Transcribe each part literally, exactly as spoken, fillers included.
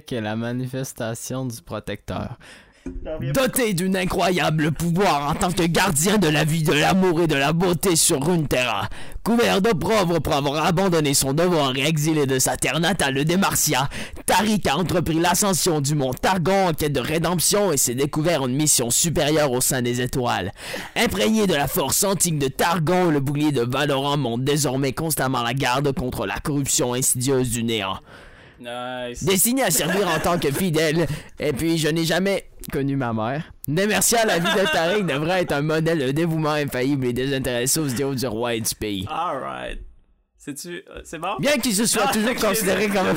Tariq est la manifestation du protecteur. Doté d'un incroyable pouvoir en tant que gardien de la vie, de l'amour et de la beauté sur Runeterra, couvert d'opprobre pour avoir abandonné son devoir et exilé de sa terre natale de Demacia, Tariq a entrepris l'ascension du mont Targon en quête de rédemption et s'est découvert une mission supérieure au sein des étoiles. Imprégné de la force antique de Targon, le bouclier de Valorant monte désormais constamment la garde contre la corruption insidieuse du néant. Nice. Destiné à servir en tant que fidèle, et puis je n'ai jamais connu ma mère. Démercier à la vie de Tariq devrait être un modèle de dévouement infaillible et désintéressé aux idéaux du roi et du pays. Alright. C'est-tu... C'est bon? Bien qu'il se soit Ah, toujours okay. considéré comme...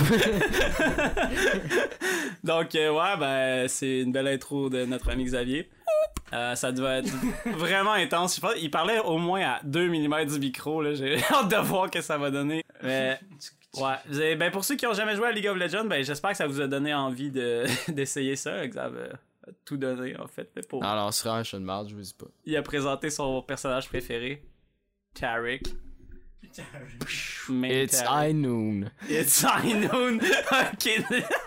Donc, euh, ouais, ben, c'est une belle intro de notre ami Xavier. Euh, ça doit être vraiment intense. Je pense il parlait au moins à deux millimètres du micro. Là. J'ai hâte de voir ce que ça va donner. Mais... Ouais, vous avez, ben pour ceux qui ont jamais joué à League of Legends, ben j'espère que ça vous a donné envie de d'essayer ça. Xav a tout donné en fait. Pour... Alors, c'est un jeu de merde, je vous dis pas. Il a présenté son personnage préféré, Tariq. It's high noon. It's high noon. Ok.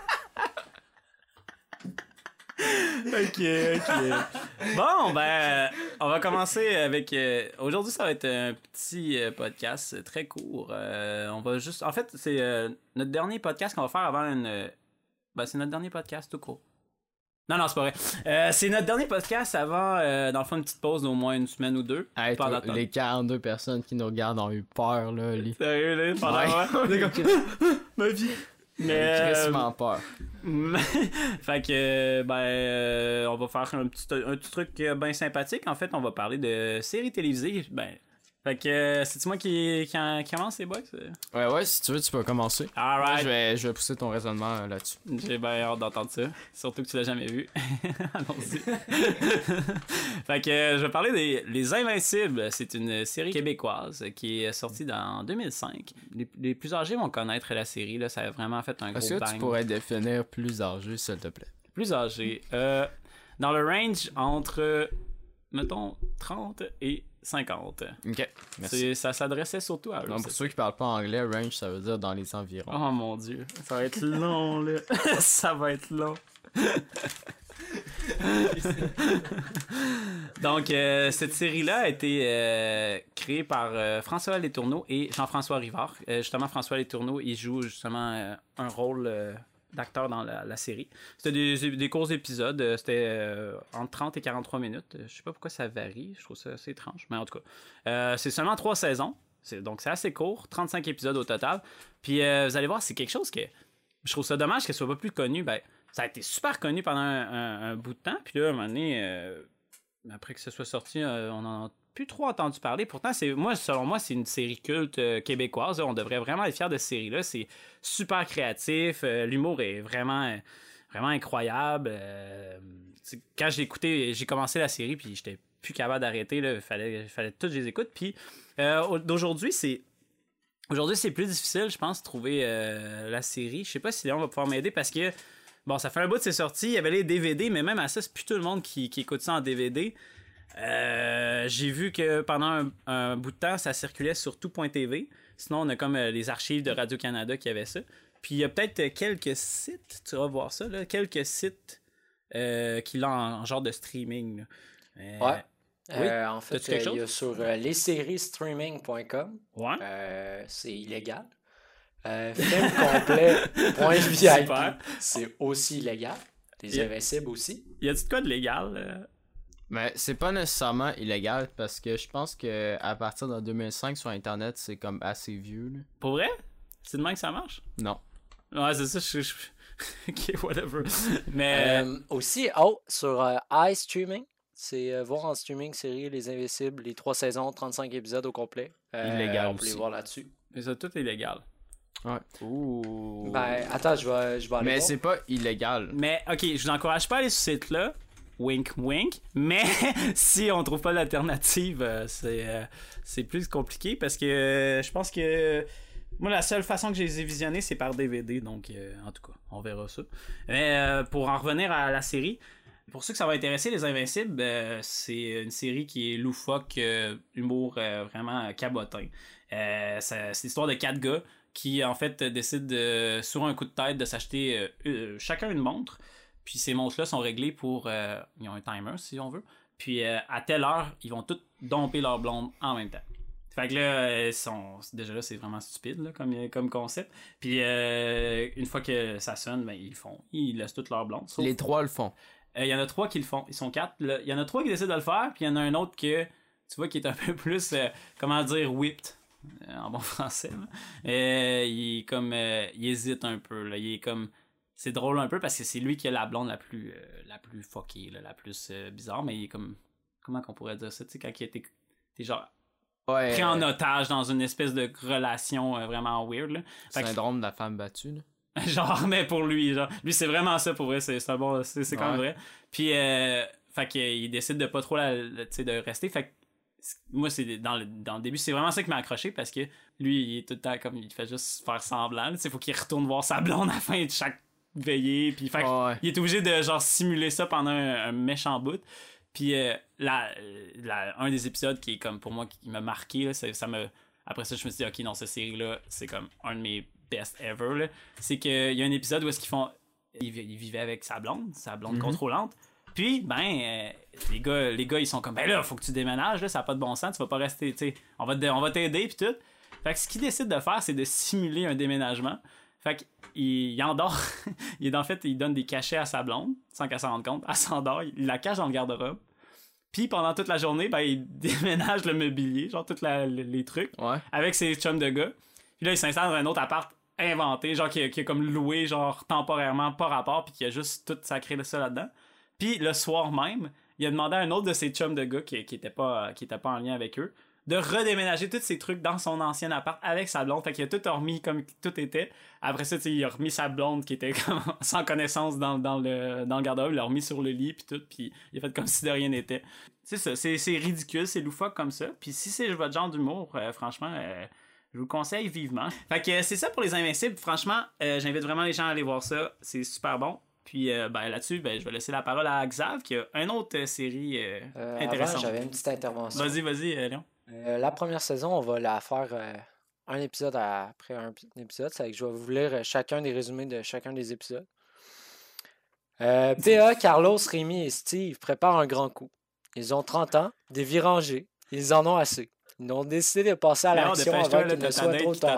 ok, ok. Bon, ben, on va commencer avec... Euh, aujourd'hui, ça va être un petit euh, podcast très court. Euh, on va juste... En fait, c'est euh, notre dernier podcast qu'on va faire avant une... Euh, ben, c'est notre dernier podcast tout court. Non, non, c'est pas vrai. Euh, c'est notre dernier podcast avant, euh, dans le fond, une petite pause d'au moins une semaine ou deux. Hey, toi, les quarante-deux personnes qui nous regardent ont eu peur, là. Les... Sérieux, là? Pendant ouais. comme... Ma vie! Mais crissement peur. Fait que ben euh, on va faire un petit un petit truc bien sympathique. En fait, on va parler de séries télévisées. Ben fait que euh, c'est-tu moi qui, qui, en, qui commence les boys? Ouais ouais, si tu veux tu peux commencer. Alright. Moi, je vais je vais pousser ton raisonnement euh, là-dessus. J'ai bien hâte d'entendre ça. Surtout que tu l'as jamais vu. Allons-y. Fait que euh, je vais parler des Les Invincibles. C'est une série québécoise qui est sortie dans deux mille cinq. Les, les plus âgés vont connaître la série. Là. Ça a vraiment fait un gros Est-ce que bang. tu pourrais définir plus âgé, s'il te plaît? Plus âgé. Euh, dans le range entre, mettons, trente et cinquante. Ok, merci. C'est, ça s'adressait surtout à eux. Non, pour ceux qui parlent pas anglais, range, ça veut dire dans les environs. Oh mon dieu, ça va être long, là. Ça va être long. Donc, euh, cette série-là a été euh, créée par euh, François Letourneau et Jean-François Rivard. Euh, justement, François Letourneau, il joue justement euh, un rôle euh, d'acteur dans la, la série. C'était des, des courts épisodes. euh, C'était euh, entre trente et quarante-trois minutes. Je sais pas pourquoi ça varie. Je trouve ça assez étrange. Mais en tout cas, euh, c'est seulement trois saisons. C'est, donc, c'est assez court. trente-cinq épisodes au total. Puis, euh, vous allez voir, c'est quelque chose que... Je trouve ça dommage qu'elle soit pas plus connue. Ben, ça a été super connu pendant un, un, un bout de temps. Puis là, à un moment donné, euh, après que ça soit sorti, euh, on n'en a plus trop entendu parler. Pourtant, c'est, moi, selon moi, c'est une série culte euh, québécoise. On devrait vraiment être fiers de cette série-là. C'est super créatif. Euh, l'humour est vraiment, vraiment incroyable. Euh, quand j'ai écouté, j'ai commencé la série, puis j'étais plus capable d'arrêter. Il fallait, fallait toutes les écoutes. Puis euh, d'aujourd'hui, c'est... Aujourd'hui, c'est plus difficile, je pense, de trouver euh, la série. Je sais pas si Léon va pouvoir m'aider parce que, bon, ça fait un bout de c'est sorti. Il y avait les D V D, mais même à ça, c'est plus tout le monde qui, qui écoute ça en D V D. Euh, j'ai vu que pendant un, un bout de temps, ça circulait sur tout point T V. Sinon, on a comme euh, les archives de Radio-Canada qui avaient ça. Puis il y a peut-être quelques sites, tu vas voir ça, là, quelques sites euh, qui l'ont en, en genre de streaming. Là. Euh, ouais. Oui? Euh, en fait, euh, il y a sur euh, les séries streaming point com. Ouais. Euh, c'est illégal. Euh, film complet point V I P. C'est aussi illégal. Les Invincibles aussi. Y a-t-il de quoi de légal? Euh... Mais c'est pas nécessairement illégal parce que je pense que à partir de deux mille cinq sur Internet, c'est comme assez vieux. Là. Pour vrai? C'est de même que ça marche? Non. Ouais, c'est ça. Je, je... ok, whatever. Mais euh, aussi, oh, sur euh, iStreaming. C'est euh, voir en streaming série Les Invincibles, les trois saisons, trente-cinq épisodes au complet. Euh, illégal on peut aussi. les voir là-dessus. Mais ça, tout est légal. Ouais. Ouh. Ben, attends, je vais, je vais aller Mais voir. c'est pas illégal. Mais, ok, je vous encourage pas à aller sur ce site-là. Wink, wink. Mais si on trouve pas l'alternative, euh, c'est, euh, c'est plus compliqué parce que euh, je pense que moi, la seule façon que je les ai visionnés, c'est par D V D. Donc, euh, en tout cas, on verra ça. Mais euh, pour en revenir à la série, pour ceux que ça va intéresser, Les Invincibles, euh, c'est une série qui est loufoque, euh, humour euh, vraiment cabotin. Euh, ça, c'est l'histoire de quatre gars qui en fait décident de, sur un coup de tête de s'acheter euh, euh, chacun une montre. Puis ces montres-là sont réglées pour... Euh, ils ont un timer, si on veut. Puis euh, à telle heure, ils vont toutes domper leur blonde en même temps. Fait que là, ils sont... déjà là, c'est vraiment stupide là, comme, comme concept. Puis euh, une fois que ça sonne, ben, ils font. Ils laissent toutes leurs blondes. Sauf... Les trois le font. Il euh, y en a trois qui le font. Ils sont quatre. Il y en a trois qui décident de le faire. Puis il y en a un autre que, tu vois, qui est un peu plus, euh, comment dire, whipped. Euh, en bon français. Euh, il est comme... Euh, il hésite un peu. Là. Il est comme... C'est drôle un peu parce que c'est lui qui a la blonde la plus euh, la plus fuckée, là, la plus euh, bizarre, mais il est comme... Comment qu'on pourrait dire ça? Tu sais, quand il était... T'es genre... Ouais, pris en otage dans une espèce de relation euh, vraiment weird. Là. Syndrome que... de la femme battue. Là. Genre, mais pour lui, genre... Lui, c'est vraiment ça pour vrai. C'est, c'est, bon, c'est, c'est quand même ouais. vrai. Puis, euh, fait qu'il décide de pas trop la, la, de rester. Fait que moi, c'est dans le, dans le début, c'est vraiment ça qui m'a accroché parce que lui, il est tout le temps comme... Il fait juste faire semblant. Il faut qu'il retourne voir sa blonde à la fin de chaque veillée. Puis, fait oh, ouais. il est obligé de genre simuler ça pendant un, un méchant bout. Puis, euh, la, la, un des épisodes qui est comme pour moi, qui m'a marqué, là, ça, ça me... après ça, je me suis dit, ok, non, cette série-là, c'est comme un de mes best ever. Là. C'est qu'il y a un épisode où est-ce qu'ils font. Il, il vivait avec sa blonde, sa blonde mm-hmm. contrôlante. Puis, ben, euh, les gars, les gars, ils sont comme, ben là, faut que tu déménages, là, ça n'a pas de bon sens, tu vas pas rester, tu sais, on va, on va t'aider, puis tout. Fait que ce qu'ils décident de faire, c'est de simuler un déménagement. Fait qu'il il endort, il, en fait, il donne des cachets à sa blonde, sans qu'elle s'en rende compte. Elle s'endort, il la cache dans le garde-robe. Puis pendant toute la journée, ben, il déménage le mobilier, genre tous les trucs, ouais. avec ses chums de gars. Puis là, il s'installe dans un autre appart inventé, genre qui a, qui a comme loué, genre temporairement, pas rapport, puis qui a juste tout sacré ça là-dedans. Puis le soir même, il a demandé à un autre de ses chums de gars qui, qui était pas, qui était pas en lien avec eux, de redéménager tous ces trucs dans son ancien appart avec sa blonde. Fait qu'il a tout remis comme tout était. Après ça, il a remis sa blonde qui était comme sans connaissance dans, dans le, dans le garde-robe. Il l'a remis sur le lit puis tout. Puis il a fait comme si de rien n'était. C'est ça. C'est, c'est ridicule. C'est loufoque comme ça. Puis si c'est votre genre d'humour, euh, franchement, euh, je vous conseille vivement. Fait que euh, c'est ça pour les Invincibles. Franchement, euh, j'invite vraiment les gens à aller voir ça. C'est super bon. Puis euh, ben, là-dessus, ben, je vais laisser la parole à Xav qui a une autre euh, série euh, euh, intéressante. Avant, j'avais une petite intervention. Vas-y, vas-y, euh, Léon. Euh, la première saison, on va la faire euh, un épisode après un épisode. C'est que je vais vous lire chacun des résumés de chacun des épisodes. Euh, P A, Carlos, Rémi et Steve préparent un grand coup. Ils ont trente ans, des vies rangées. Ils en ont assez. Ils ont décidé de passer à Mais l'action non, avant qu'il ne soit trop tard.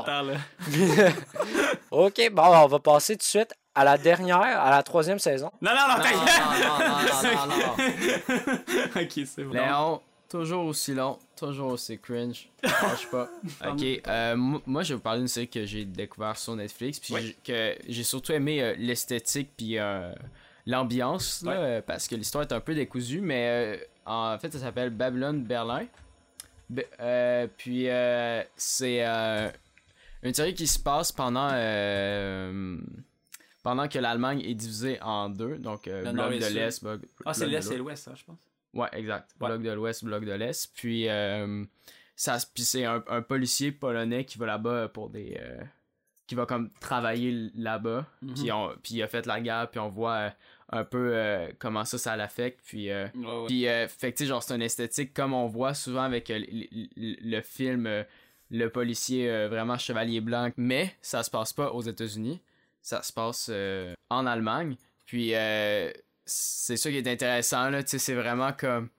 OK, bon, on va passer tout de suite à la dernière, à la troisième saison. Non, non, non, non, non, non, non, non, non. OK, c'est bon. Léon, toujours aussi long, toujours aussi cringe. Lâche pas. OK, euh, m- moi, je vais vous parler d'une série que j'ai découvert sur Netflix, puis oui. que j'ai surtout aimé euh, l'esthétique, puis euh, l'ambiance, là, ouais. euh, parce que l'histoire est un peu décousue, mais euh, en fait, ça s'appelle Babylone Berlin. Be- euh, puis euh, c'est euh, une série qui se passe pendant euh, pendant que l'Allemagne est divisée en deux, donc euh, bloc de l'Est, bloc, ah c'est l'Est et l'Ouest, ça, je pense. Ouais, exact. Ouais. Bloc de l'Ouest, bloc de l'Est. Puis euh, ça, puis c'est un, un policier polonais qui va là-bas pour des euh, qui va comme travailler là-bas, mm-hmm. puis, on, puis il a fait la guerre, puis on voit euh, un peu euh, comment ça, ça l'affecte, puis, euh, ouais, ouais. puis euh, fait que tu sais, genre, c'est une esthétique comme on voit souvent avec euh, le, le, le film euh, Le policier euh, vraiment chevalier blanc, mais ça se passe pas aux États-Unis, ça se passe euh, en Allemagne, puis euh, c'est ça qui est intéressant, là, tu sais, c'est vraiment comme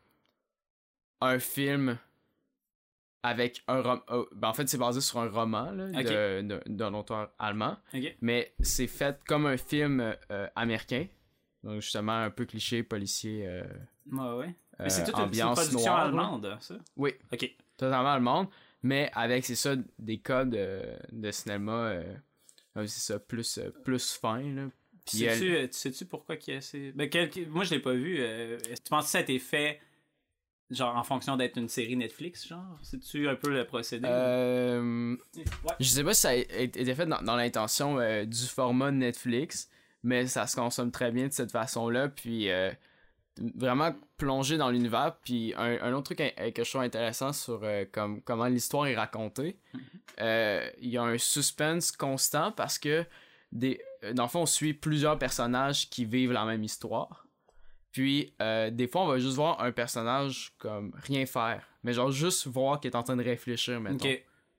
un film avec un roman. Oh, ben en fait, c'est basé sur un roman là, okay. de, de, d'un auteur allemand. Okay. Mais c'est fait comme un film euh, américain. Donc, justement, un peu cliché, policier. Euh, ouais, ouais. Euh, mais c'est toute une, une production noire, allemande, ça? Oui. OK. Totalement allemande. Mais avec, c'est ça, des codes euh, de cinéma. Euh, c'est ça, plus, euh, plus fin, là. Puis sais-tu, elle... tu sais-tu pourquoi qu'il y a ces... Ben, quel... Moi, je l'ai pas vu. Euh... Tu penses que ça a été fait... Genre en fonction d'être une série Netflix, genre? C'est-tu un peu le procédé? Euh... Ouais. Je sais pas si ça a été fait dans, dans l'intention euh, du format Netflix, mais ça se consomme très bien de cette façon-là, puis euh, vraiment plongé dans l'univers. Puis un, un autre truc in- que je trouve intéressant sur euh, comme, comment l'histoire est racontée, il mm-hmm. euh, y a un suspense constant parce que des, dans le fond, on suit plusieurs personnages qui vivent la même histoire. Puis, euh, des fois, on va juste voir un personnage comme rien faire. Mais genre, juste voir qu'il est en train de réfléchir, mettons. Okay.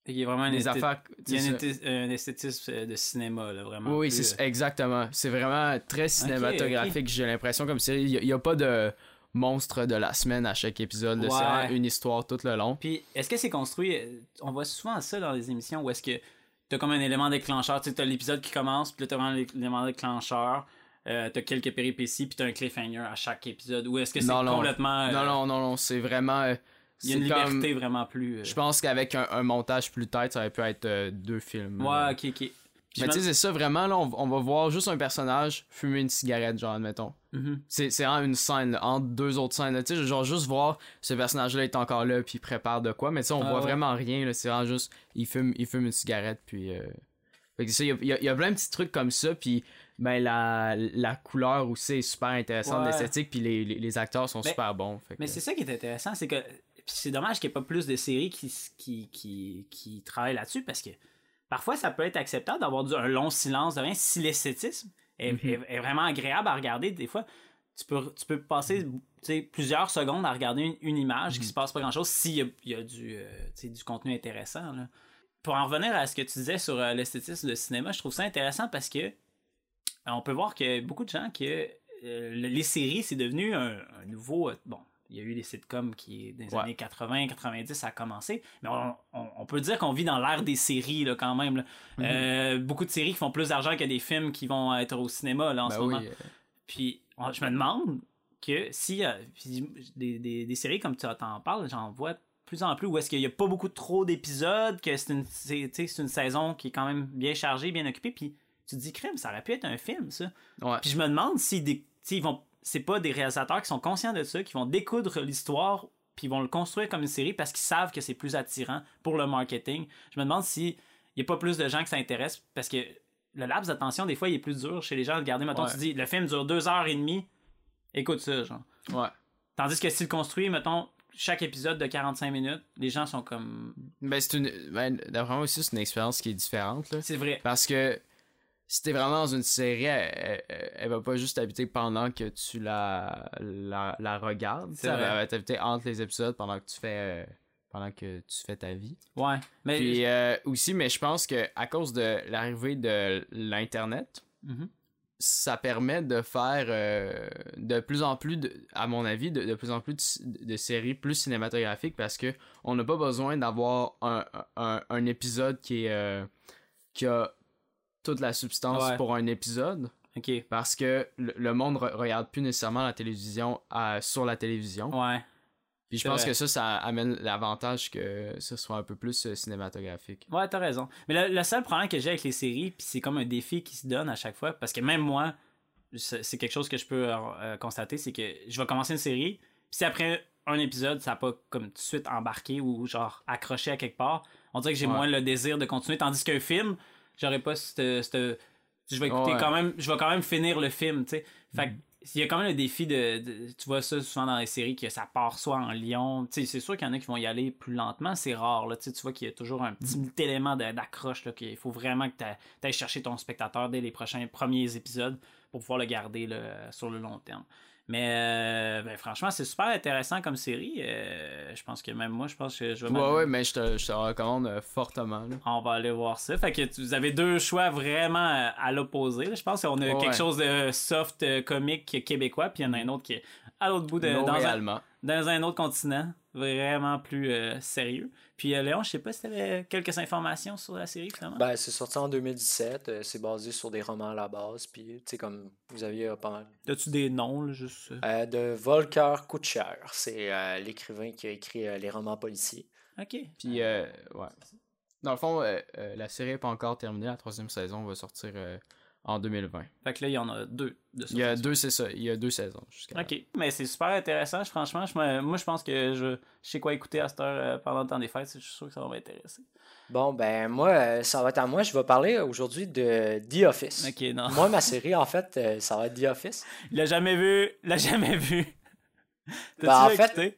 Il y a vraiment une les esthé... affaires. Il y a c'est une ça. esthé- un esthétisme de cinéma, là, vraiment. Oui, oui, plus, c'est euh, exactement. C'est vraiment très cinématographique, ok. j'ai l'impression, comme série. Il n'y a, pas de monstre de la semaine à chaque épisode. là. C'est Ouais. vraiment une histoire tout le long. Puis, est-ce que c'est construit... euh, On voit souvent ça dans les émissions où est-ce que t'as comme un élément déclencheur. Tu sais, t'as l'épisode qui commence, puis là, t'as vraiment l'élément déclencheur. Euh, t'as quelques péripéties, puis t'as un cliffhanger à chaque épisode. Ou est-ce que c'est Non, non. complètement... euh, Non, non, non, non, c'est vraiment. euh, Il y a une c'est comme- liberté vraiment plus... euh, Je pense qu'avec un, un montage plus tête, ça aurait pu être euh, deux films. Ouais, là. ok, ok. Puis Mais je tu sais, me- c'est ça, vraiment, là, on, on va voir juste un personnage fumer une cigarette, genre, admettons. Mhm. C'est, c'est en une scène, là, entre deux autres scènes. là. Tu sais, genre, juste voir ce personnage-là est encore là, puis il prépare de quoi. Mais tu sais, on Ah voit ouais. vraiment rien, là. C'est vraiment juste, il fume, il fume une cigarette, puis. Euh... Fait que ça, il y a, il y a- il y a plein de petits trucs comme ça, puis ben, la, la couleur aussi est super intéressante, Ouais. l'esthétique, puis les, les, les acteurs sont Mais- super bons. Fait que- Mais c'est ça qui est intéressant, c'est que puis c'est dommage qu'il n'y ait pas plus de séries qui, qui, qui, qui travaillent là-dessus parce que parfois ça peut être acceptable d'avoir du- un long silence de rien si l'esthétisme est, Mhm. est- est vraiment agréable à regarder. Des fois, tu peux, tu peux passer tu sais, plusieurs secondes à regarder une, une image qui se passe pas grand-chose s'il y a, il y a du, euh, tu sais, du contenu intéressant. Là. Pour en revenir à ce que tu disais sur euh, l'esthétisme de cinéma, je trouve ça intéressant parce que euh, on peut voir que beaucoup de gens que euh, les séries, c'est devenu un, un nouveau... euh, bon, il y a eu les sitcoms qui, dans les Ouais. années quatre-vingts quatre-vingt-dix, ça a commencé, mais on, on- on peut dire qu'on vit dans l'ère des séries, là, quand même. Là. Mhm. Euh, beaucoup de séries qui font plus d'argent que des films qui vont être au cinéma, là, en Ben ce moment. oui, euh, Puis, on- je me demande que si euh, puis des, des, des séries comme tu t'en parles, j'en vois de plus en plus où est-ce qu'il n'y a pas beaucoup trop d'épisodes, que c'est une, c'est, tu sais, c'est une saison qui est quand même bien chargée, bien occupée, puis tu te dis, crime, ça aurait pu être un film, ça. ouais. Puis je me demande si des, si ils vont, c'est pas des réalisateurs qui sont conscients de ça, qui vont découdre l'histoire, puis ils vont le construire comme une série parce qu'ils savent que c'est plus attirant pour le marketing. Je me demande si il y a pas plus de gens qui s'intéressent parce que le laps d'attention, des fois, il est plus dur chez les gens. Regardez, mettons, Ouais. tu dis, le film dure deux heures et demie, écoute ça, genre. Ouais. Tandis que s'il construit, mettons, chaque épisode de quarante-cinq minutes, les gens sont comme... Ben, c'est une. Ben, d'après moi aussi, c'est une expérience qui est différente, là. C'est vrai. Parce que si t'es vraiment dans une série, elle, elle, elle va pas juste t'habiter pendant que tu la, la, la regardes. C'est Elle va- vrai. elle va t'habiter entre les épisodes pendant que tu fais euh, pendant que tu fais ta vie. Ouais. Mais... Puis euh, aussi, mais je pense que à cause de l'arrivée de l'internet, Mhm. ça permet de faire euh, de plus en plus, de, à mon avis, de, de plus en plus de, de séries plus cinématographiques parce que on n'a pas besoin d'avoir un, un, un épisode qui est euh, qui a toute la substance Ouais. pour un épisode OK. parce que le, le monde re- regarde plus nécessairement la télévision à- sur la télévision. Ouais. Puis je c'est pense vrai. que ça, ça amène l'avantage que ce soit un peu plus euh, cinématographique. Ouais, t'as raison. Mais le, le seul problème que j'ai avec les séries, puis c'est comme un défi qui se donne à chaque fois, parce que même moi, c'est c'est quelque chose que je peux euh, constater, c'est que je vais commencer une série, puis si après un épisode, ça n'a pas comme tout de suite embarqué ou genre accroché à quelque part, on dirait que j'ai Ouais. moins le désir de continuer, tandis qu'un film, j'aurais pas cette... cette- je vais écouter Ouais. quand même, je vais quand même finir le film, tu sais. Fait que il y a quand même le défi de, de- tu vois ça souvent dans les séries que ça part soit en lion, tu sais, c'est sûr qu'il y en a qui vont y aller plus lentement, c'est rare là, tu sais, tu vois qu'il y a toujours un petit élément de- d'accroche là, qu'il faut vraiment que tu ailles chercher ton spectateur dès les prochains premiers épisodes pour pouvoir le garder là, sur le long terme. Mais euh, ben, franchement, c'est super intéressant comme série. Euh, je pense que même moi, je pense que je vais Ouais, mettre- ouais, mais je te, je te recommande euh, fortement. là. on va aller voir ça. Fait que tu- vous avez deux choix vraiment euh, à l'opposé. là. Je pense qu'on a Ouais. quelque chose de soft euh, comique québécois, puis il y en a un autre qui est à l'autre bout de dans un, Montréalement. dans un autre continent, vraiment plus euh, sérieux. Puis euh, Léon, je sais pas si tu avais quelques informations sur la série finalement. Ben, c'est sorti en deux mille dix-sept. euh, c'est basé sur des romans à la base. Puis, tu sais, comme vous aviez euh, pas mal. As-tu des noms là, juste euh? Euh, de Volker Kutscher. C'est euh, l'écrivain qui a écrit euh, les romans policiers. Ok. Puis, euh, ouais. Dans le fond, euh, euh, la série n'est pas encore terminée. La troisième saison va sortir euh, en deux mille vingt. Fait que là, il y en a deux de Il y a sorties. deux, c'est ça. Il y a deux saisons jusqu'à Ok, mais c'est super intéressant. je- Franchement, je me- moi, je pense que je, je sais quoi écouter à cette heure euh, pendant le temps des fêtes. Je suis sûr que ça va m'intéresser. Bon, ben, moi, euh, ça va être à moi. Je vais parler aujourd'hui de The Office. Ok, non. Moi, ma série, en fait, euh, ça va être The Office. Il l'a jamais vu. Il l'a jamais vu. T'as-tu Ben, en écouté? fait-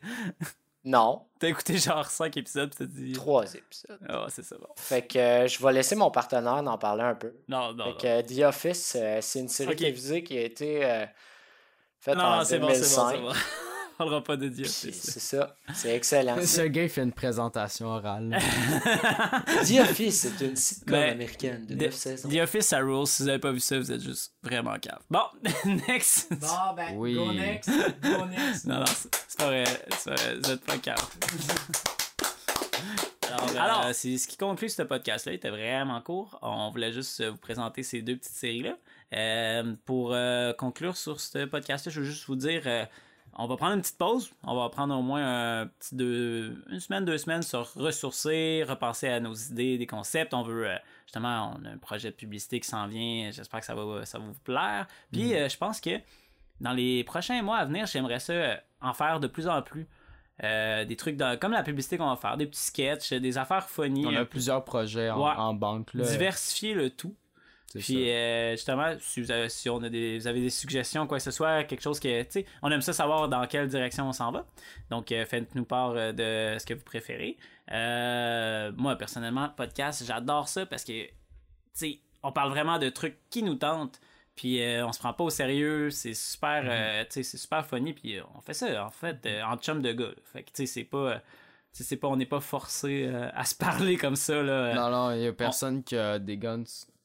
Non, T'as écouté genre cinq épisodes pis t'as dit... trois épisodes. Ah, c'est ça, bon. Fait que euh, je vais laisser mon partenaire en parler un peu. Non, non, Fait non. que euh, The Office, euh, c'est une série Ok. télévisée qui a été euh, faite Non, en c'est bon, deux mille c'est bon, cinq. c'est bon. parlera pas de The C'est, Office. c'est ça. C'est excellent. Ce gars, il fait une présentation orale. The Office, c'est une sitcom Ben, américaine de The, neuf saisons. The Office, ça rule. Si vous avez pas vu ça, vous êtes juste vraiment cave. Bon, next. Bon, ben, Oui. go next. Go next. Non, non, c'est c'est pas vrai. C'est pas vrai, vous êtes pas cave. Alors, euh, Alors c'est ce qui conclut ce podcast-là. Il était vraiment court. On voulait juste euh, vous présenter ces deux petites séries-là. Euh, pour euh, conclure sur ce podcast-là, je veux juste vous dire, euh, on va prendre une petite pause. On va prendre au moins un petit deux, une semaine, deux semaines sur ressourcer, repenser à nos idées, des concepts. On veut, euh, justement, on a un projet de publicité qui s'en vient. J'espère que ça va, ça va vous plaire. Puis, euh, je pense que dans les prochains mois à venir, j'aimerais ça euh, en faire de plus en plus. Euh, des trucs dans, comme la publicité qu'on va faire, des petits sketchs, des affaires funny. On a euh, plusieurs projets en, Ouais. en banque. Là. diversifier le tout. C'est Puis euh, justement, si, vous avez, si on a des, vous avez des suggestions, quoi que ce soit, quelque chose que, tu sais, on aime ça savoir dans quelle direction on s'en va. Donc, euh, faites-nous part euh, de ce que vous préférez. Euh, moi, personnellement, podcast, j'adore ça parce que, tu sais, on parle vraiment de trucs qui nous tentent. Puis euh, on se prend pas au sérieux, c'est super, euh, tu sais, c'est super funny. Puis euh, on fait ça, en fait, euh, en chum de gars. Là. Fait que, tu sais, c'est pas, euh, tu sais, c'est pas, on n'est pas forcé euh, à se parler comme ça, là. Non, non, il y a personne on... qui a des guns.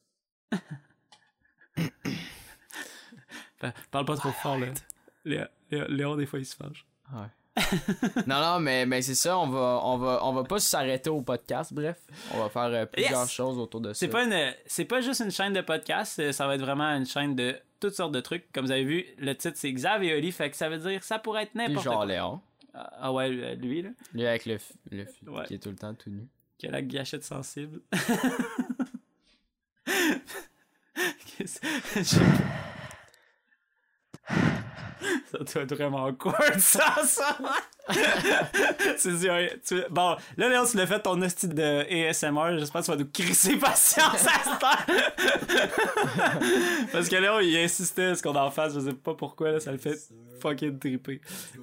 Parle pas trop fort, là. Léon, Léon, Léon, des fois, il se fâche. Ouais. non, non, mais, mais c'est ça, on va, on va, on va pas s'arrêter au podcast, bref. On va faire euh, plusieurs Yes! choses autour de ça. C'est pas, une, c'est pas juste une chaîne de podcast, ça va être vraiment une chaîne de toutes sortes de trucs. Comme vous avez vu, le titre, c'est Xav et Oli, fait que ça veut dire ça pourrait être Puis n'importe genre quoi. Léon. Ah, ah ouais, lui, là, Lui avec le, f- le f- Ouais. qui est tout le temps tout nu. qui a la gâchette sensible. Qu'est-ce- Je- Ça doit être vraiment awkward, ça, ça! tu dis, ouais, tu... Bon, là, Léon, tu l'as fait ton hostie de A S M R. J'espère que tu vas nous crisser patience à cette heure. Parce que Léon, il insistait à ce qu'on en fasse. Je sais pas pourquoi, là, ça le fait fucking triper.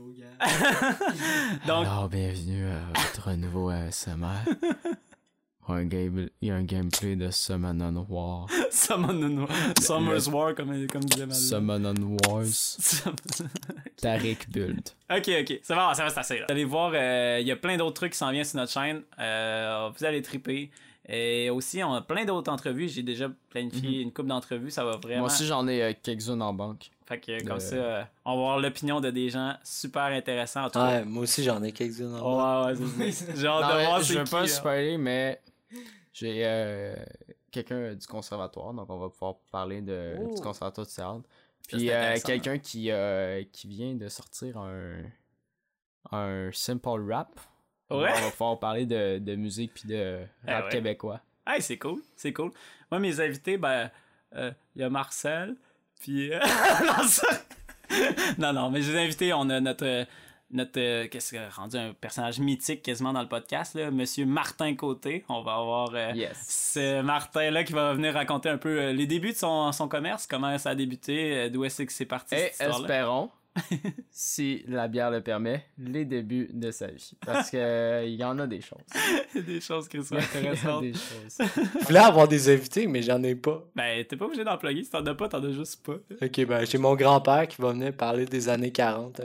Donc, Alors, bienvenue à votre nouveau A S M R. Un game, il y a un gameplay de Summon on War. Summon Summer's War, comme, comme disait Madeline. Summon on Wars. Tariq Build. Ok, ok, ça va, ça va, c'est assez là. Vous allez voir, euh, il y a plein d'autres trucs qui s'en viennent sur notre chaîne. Euh, vous allez triper. Et aussi, on a plein d'autres entrevues. J'ai déjà planifié Mm-hmm. une couple d'entrevues. Ça va vraiment. Moi aussi, j'en ai euh, quelques-unes en banque. Fait que comme de- ça, euh, on va avoir l'opinion de des gens super intéressants. En tout cas. Ouais, moi aussi, j'en ai quelques-uns. en bas. Ouais, ouais, c'est ça. J'ai hâte Non, de mais voir je c'est veux qui, pas là. spoiler, mais j'ai euh, quelqu'un du conservatoire, donc on va pouvoir parler de, Oh. du conservatoire de théâtre. Ça, Puis c'est euh, intéressant, quelqu'un qui, euh, qui vient de sortir un, un simple rap. Ouais? On va pouvoir parler de, de musique puis de Ah rap ouais. québécois. Hey, c'est cool, c'est cool. Moi, mes invités, ben, il euh, y a Marcel, puis... euh, non, ça... non, non, mais je les ai invités, on a notre... euh, notre euh, qu'est-ce que rendu un personnage mythique quasiment dans le podcast, là, Monsieur Martin Côté. On va avoir euh, Yes. ce Martin-là qui va venir raconter un peu euh, les débuts de son, son commerce, comment ça a débuté, euh, d'où est-ce que c'est parti Et cette histoire-là. espérons, si la bière le permet, les débuts de sa vie. Parce que euh, il y en a des choses. Des choses qui sont Il y a intéressantes. des choses. Je voulais avoir des invités, mais j'en ai pas. Ben, t'es pas obligé d'en plugger, si t'en as pas, t'en as juste pas. Ok, ben j'ai mon grand-père qui va venir parler des années quarante.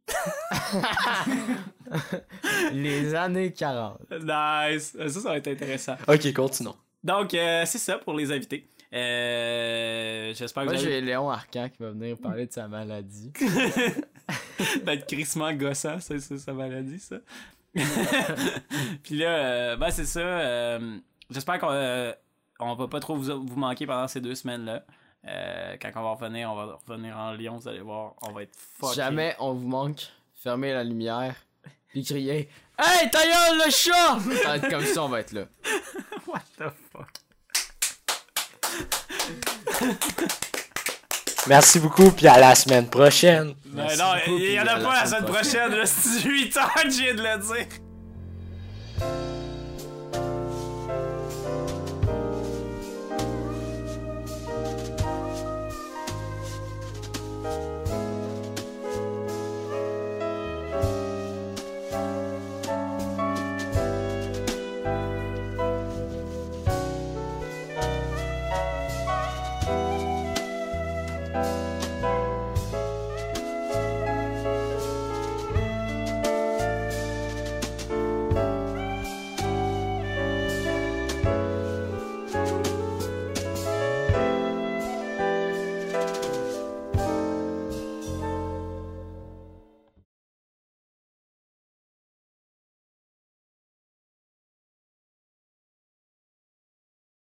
Les années quarante. Nice! Ça, ça va être intéressant. Ok, continuons. Donc, euh, c'est ça pour les invités. Euh, j'espère que Moi, vous avez... j'ai Léon Arcan qui va venir parler de sa maladie. d'être crissement gossant, c'est c'est sa maladie, ça. Puis là, euh, ben c'est ça. euh, j'espère qu'on euh, on va pas trop vous, vous manquer pendant ces deux semaines-là. Euh, quand on va revenir, on va revenir en Lyon, vous allez voir, on va être fucké. Si jamais on vous manque, fermez la lumière puis criez « Hey, ta gueule, le chat! » Ça va être comme ça, on va être là. What the fuck? Merci beaucoup, puis à la semaine prochaine. Ben Merci non, beaucoup, il y en puis a à la pas la semaine semaine prochaine, là, c'est huit heures, je viens de le dire.